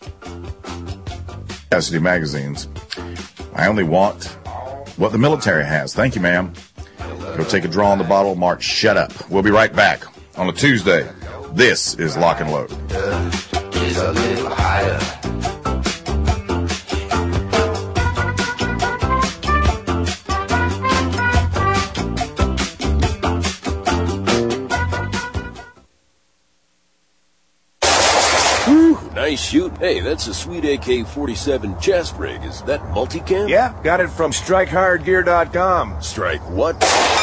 Cassidy magazines, I only want what the military has. Thank you, ma'am. Go take a draw on the bottle. Mark, shut up. We'll be right back on a Tuesday. This is Lock and Load.
Is a little higher.
Nice shoot. Hey, that's a sweet AK-47 chest rig. Is that multicam?
Yeah, got it from StrikeHardGear.com.
Strike what?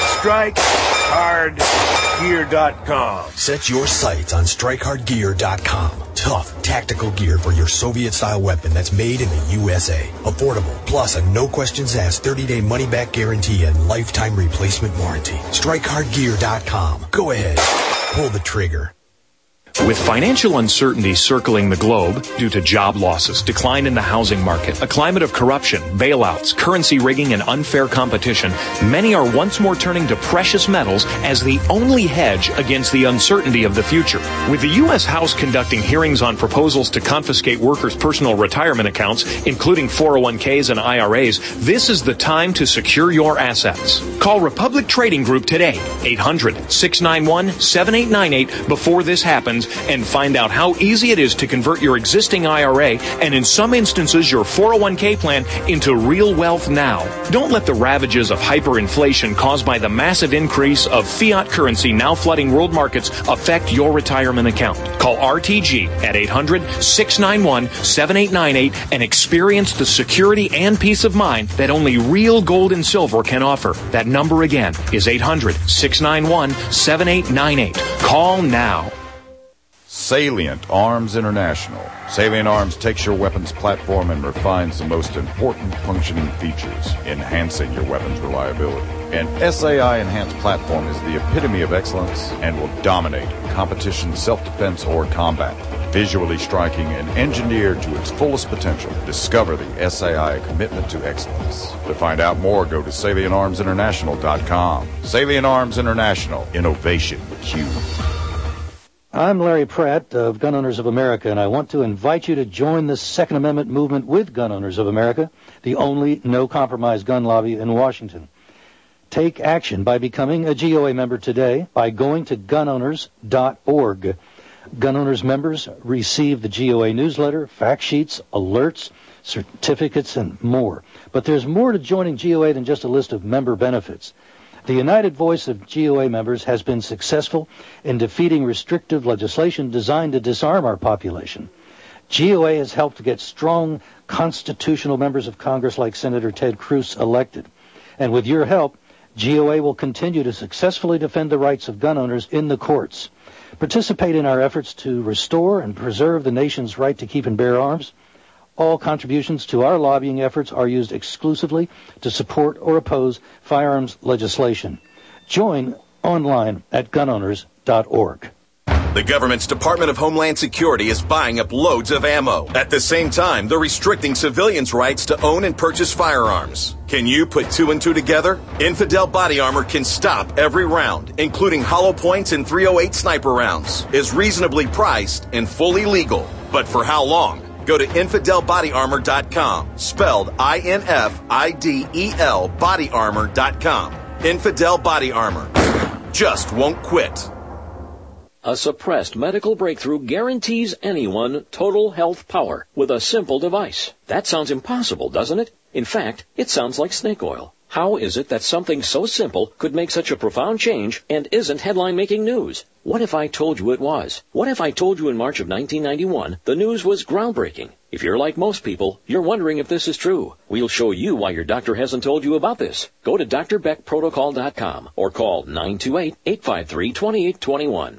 StrikeHardGear.com.
Set your sights on StrikeHardGear.com. Tough, tactical gear for your Soviet-style weapon that's made in the USA. Affordable, plus a no-questions-asked 30-day money-back guarantee and lifetime replacement warranty. StrikeHardGear.com. Go ahead. Pull the trigger.
With financial uncertainty circling the globe due to job losses, decline in the housing market, a climate of corruption, bailouts, currency rigging, and unfair competition, many are once more turning to precious metals as the only hedge against the uncertainty of the future. With the U.S. House conducting hearings on proposals to confiscate workers' personal retirement accounts, including 401ks and IRAs, this is the time to secure your assets. Call Republic Trading Group today, 800-691-7898 before this happens, and find out how easy it is to convert your existing IRA and in some instances your 401k plan into real wealth now. Don't let the ravages of hyperinflation caused by the massive increase of fiat currency now flooding world markets affect your retirement account. Call RTG at 800-691-7898 and experience the security and peace of mind that only real gold and silver can offer. That number again is 800-691-7898. Call now.
Salient Arms International. Salient Arms takes your weapons platform and refines the most important functioning features, enhancing your weapons reliability. An SAI enhanced platform is the epitome of excellence and will dominate competition, self-defense, or combat. Visually striking and engineered to its fullest potential, discover the SAI commitment to excellence. To find out more, go to SalientArmsInternational.com. Salient Arms International. Innovation Q.
I'm Larry Pratt of Gun Owners of America, and I want to invite you to join the Second Amendment movement with Gun Owners of America, the only no-compromise gun lobby in Washington. Take action by becoming a GOA member today by going to gunowners.org. Gun Owners members receive the GOA newsletter, fact sheets, alerts, certificates, and more. But there's more to joining GOA than just a list of member benefits. The united voice of GOA members has been successful in defeating restrictive legislation designed to disarm our population. GOA has helped to get strong constitutional members of Congress like Senator Ted Cruz elected. And with your help, GOA will continue to successfully defend the rights of gun owners in the courts. Participate in our efforts to restore and preserve the nation's right to keep and bear arms. All contributions to our lobbying efforts are used exclusively to support or oppose firearms legislation. Join online at gunowners.org.
The government's Department of Homeland Security is buying up loads of ammo. At the same time, they're restricting civilians' rights to own and purchase firearms. Can you put two and two together? Infidel Body Armor can stop every round, including hollow points and .308 sniper rounds, is reasonably priced and fully legal. But for how long? Go to InfidelBodyArmor.com, spelled INFIDEL bodyarmor.com. Infidel Body Armor. Just won't quit.
A suppressed medical breakthrough guarantees anyone total health power with a simple device. That sounds impossible, doesn't it? In fact, it sounds like snake oil. How is it that something so simple could make such a profound change and isn't headline-making news? What if I told you it was? What if I told you in March of 1991 the news was groundbreaking? If you're like most people, you're wondering if this is true. We'll show you why your doctor hasn't told you about this. Go to drbeckprotocol.com or call 928-853-2821.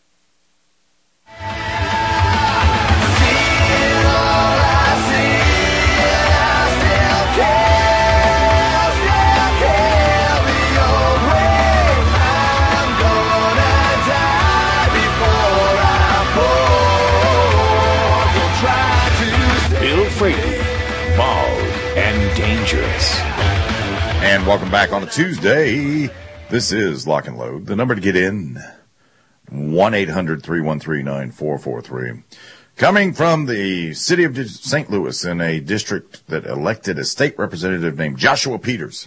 Bald and dangerous.
And welcome back on a Tuesday. This is Lock and Load. The number to get in, 1-800-313-9443. Coming from the city of St. Louis in a district that elected a state representative named Joshua Peters.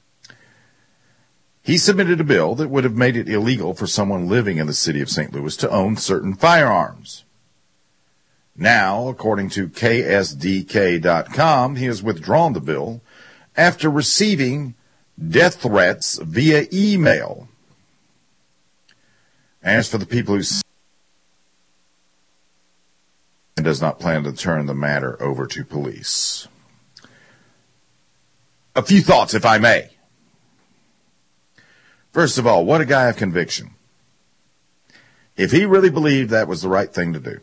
He submitted a bill that would have made it illegal for someone living in the city of St. Louis to own certain firearms. Now, according to KSDK.com, he has withdrawn the bill after receiving death threats via email. As for the people who does not plan to turn the matter over to police. A few thoughts, if I may. First of all, what a guy of conviction. If he really believed that was the right thing to do,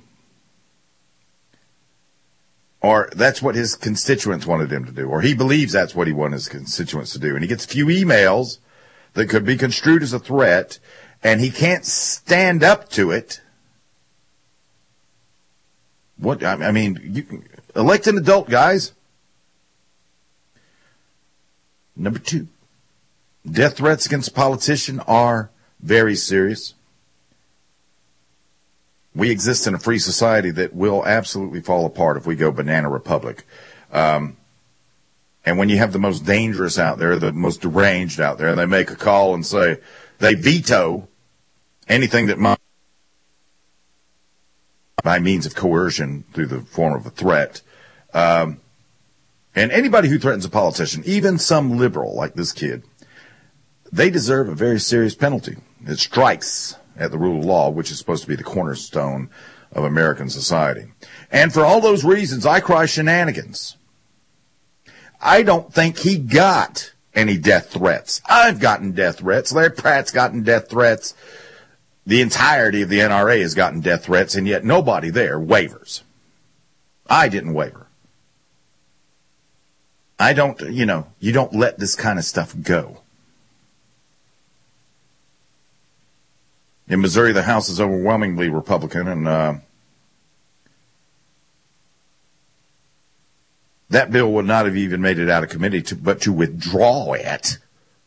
or that's what his constituents wanted him to do, or he believes that's what he wanted his constituents to do, and he gets a few emails that could be construed as a threat, and he can't stand up to it, What, I mean, elect an adult, guys. Number 2, death threats against a politician are very serious. We exist in a free society that will absolutely fall apart if we go banana republic. And when you have the most dangerous out there, the most deranged out there, they make a call and say they veto anything that might, by means of coercion through the form of a threat. And anybody who threatens a politician, even some liberal like this kid, they deserve a very serious penalty. It strikes at the rule of law, which is supposed to be the cornerstone of American society. And for all those reasons, I cry shenanigans. I don't think he got any death threats. I've gotten death threats. Larry Pratt's gotten death threats. The entirety of the NRA has gotten death threats, and yet nobody there wavers. I didn't waver. I don't, you don't let this kind of stuff go. In Missouri, the House is overwhelmingly Republican, and that bill would not have even made it out of committee, but to withdraw it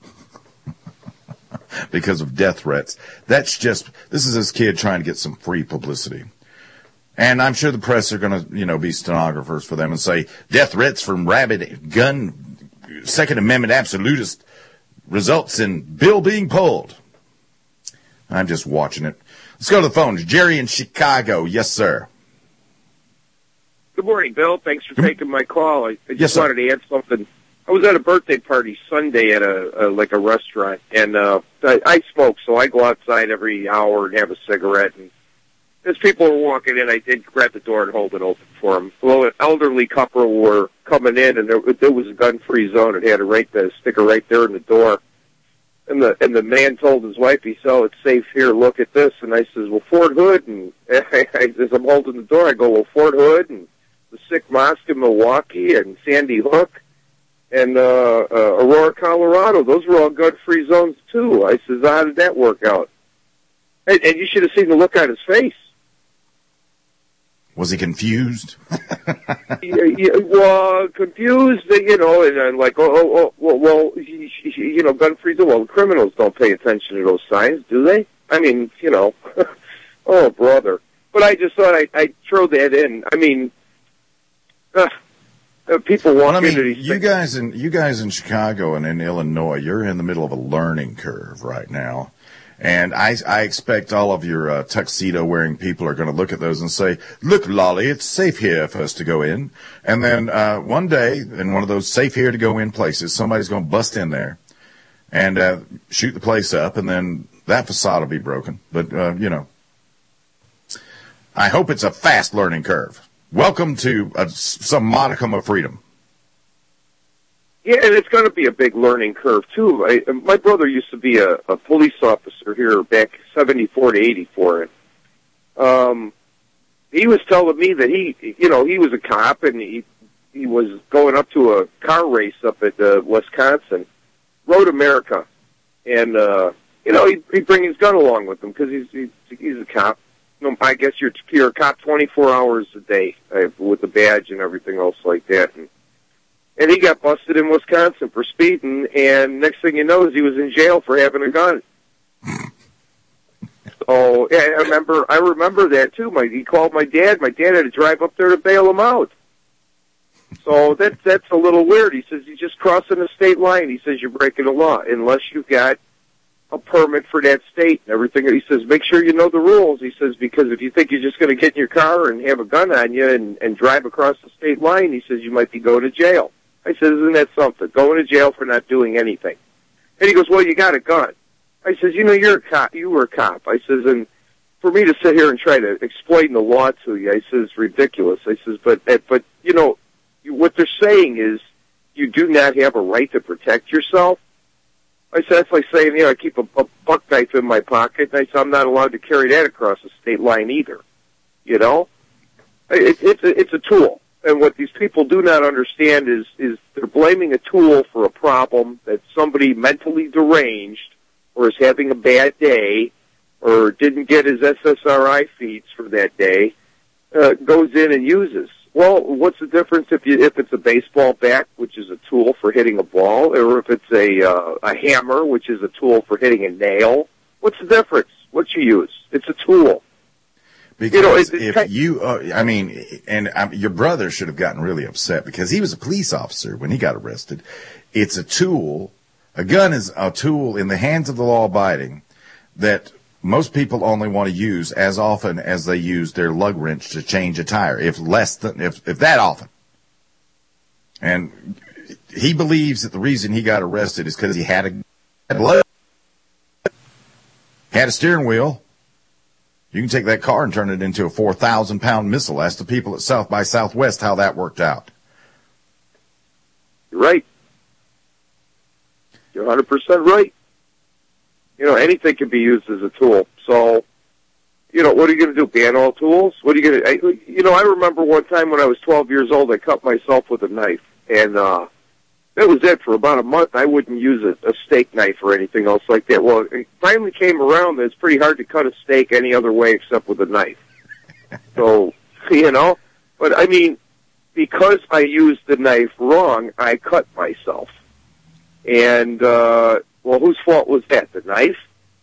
because of death threats. This is this kid trying to get some free publicity. And I'm sure the press are going to, be stenographers for them and say, death threats from rabid gun, Second Amendment absolutist results in bill being pulled. I'm just watching it. Let's go to the phones. Jerry in Chicago. Yes, sir.
Good morning, Bill. Thanks for taking my call. I just wanted to add something. I was at a birthday party Sunday at a restaurant, and I smoke, so I go outside every hour and have a cigarette. And as people were walking in, I did grab the door and hold it open for them. Well, an elderly couple were coming in, and there was a gun-free zone. It had a sticker right there in the door. And the man told his wife, he said, "Oh, it's safe here, look at this." And I says, "Well, Fort Hood," and as I'm holding the door, I go, "Well, Fort Hood and the Sikh Mosque in Milwaukee and Sandy Hook and Aurora, Colorado, those were all gun-free zones too." I says, "How did that work out?" And you should have seen the look on his face.
Was he confused?
Well, confused, and like, gun-free zone. Well, criminals don't pay attention to those signs, do they? I mean, oh, brother. But I just thought I'd throw that in. I mean, people walk into these things.
You guys in Chicago and in Illinois, you're in the middle of a learning curve right now. And I expect all of your tuxedo-wearing people are going to look at those and say, "Look, Lolly, it's safe here for us to go in." And then one day, in one of those safe here to go in places, somebody's going to bust in there and shoot the place up, and then that facade will be broken. But, I hope it's a fast learning curve. Welcome to some modicum of freedom.
Yeah, and it's going to be a big learning curve, too. My brother used to be a police officer here back 74 to 84. And, he was telling me that he was a cop, and he was going up to a car race up at Wisconsin, Road America. And, he'd bring his gun along with him because he's a cop. I guess you're a cop 24 hours a day with a badge and everything else like that. And he got busted in Wisconsin for speeding, and next thing you know is he was in jail for having a gun. So yeah, I remember that too. He called my dad. My dad had to drive up there to bail him out. So that's a little weird. He says, "You're just crossing the state line." He says, "You're breaking the law unless you've got a permit for that state and everything." He says, "Make sure you know the rules." He says, "Because if you think you're just going to get in your car and have a gun on you and drive across the state line," he says, "you might be going to jail." I said, "Isn't that something? Going to jail for not doing anything." And he goes, "Well, you got a gun." I says, "You're a cop. You were a cop." I says, "And for me to sit here and try to explain the law to you," I says, "ridiculous." I says, but what they're saying is you do not have a right to protect yourself." I said, "That's like saying, I keep a buck knife in my pocket." And I said, "I'm not allowed to carry that across the state line either." It's a tool. And what these people do not understand is they're blaming a tool for a problem that somebody mentally deranged or is having a bad day or didn't get his SSRI feeds for that day goes in and uses. Well, what's the difference if it's a baseball bat, which is a tool for hitting a ball, or if it's a hammer, which is a tool for hitting a nail? What's the difference? What you use? It's a tool.
Because your brother should have gotten really upset because he was a police officer when he got arrested. It's a tool. A gun is a tool in the hands of the law-abiding that most people only want to use as often as they use their lug wrench to change a tire, if that often. And he believes that the reason he got arrested is because he had a steering wheel. You can take that car and turn it into a 4,000-pound missile. Ask the people at South by Southwest how that worked out.
You're right. You're 100% right. Anything can be used as a tool. So, what are you going to do? Ban all tools? What are you going to? I remember one time when I was 12 years old, I cut myself with a knife, and that was it for about a month. I wouldn't use a steak knife or anything else like that. Well, it finally came around that it's pretty hard to cut a steak any other way except with a knife. So, but I mean, because I used the knife wrong, I cut myself. And, whose fault was that? The knife?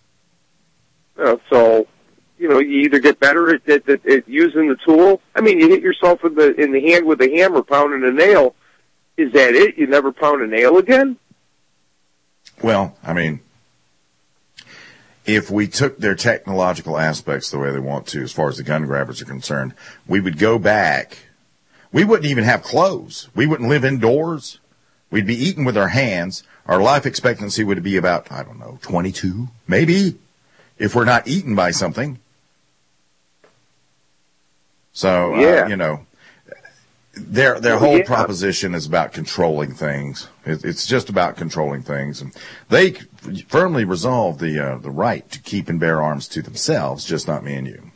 So, you either get better at using the tool. I mean, you hit yourself in the hand with a hammer pounding a nail. Is that it? You never pound a nail again?
Well, I mean, if we took their technological aspects the way they want to, as far as the gun grabbers are concerned, we would go back. We wouldn't even have clothes. We wouldn't live indoors. We'd be eating with our hands. Our life expectancy would be about, 22, maybe, if we're not eaten by something. So, their whole proposition is about controlling things. It's just about controlling things. And they firmly resolve the right to keep and bear arms to themselves, just not me and you.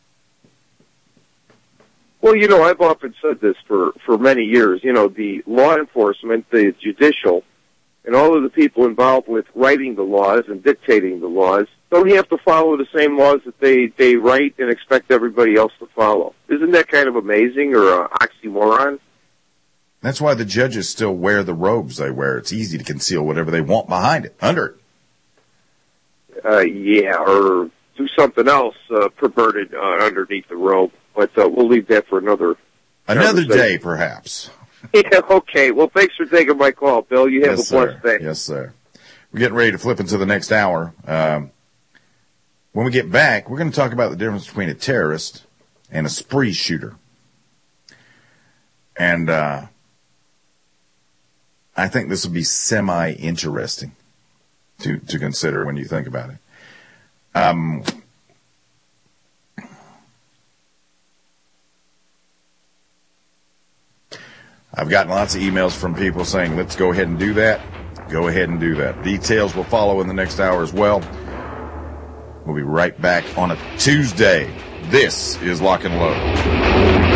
Well, I've often said this for many years. The law enforcement, the judicial, and all of the people involved with writing the laws and dictating the laws don't have to follow the same laws that they write and expect everybody else to follow. Isn't that kind of amazing or an oxymoron?
That's why the judges still wear the robes they wear. It's easy to conceal whatever they want behind it, under it.
Or do something else perverted underneath the robe. But we'll leave that for another
day, perhaps.
Yeah, okay. Well, thanks for taking my call, Bill. You have a blessed day.
Yes, sir. We're getting ready to flip into the next hour. When we get back, we're going to talk about the difference between a terrorist and a spree shooter. And I think this will be semi-interesting to consider when you think about it. I've gotten lots of emails from people saying, let's go ahead and do that. Go ahead and do that. Details will follow in the next hour as well. We'll be right back on a Tuesday. This is Lock and Load.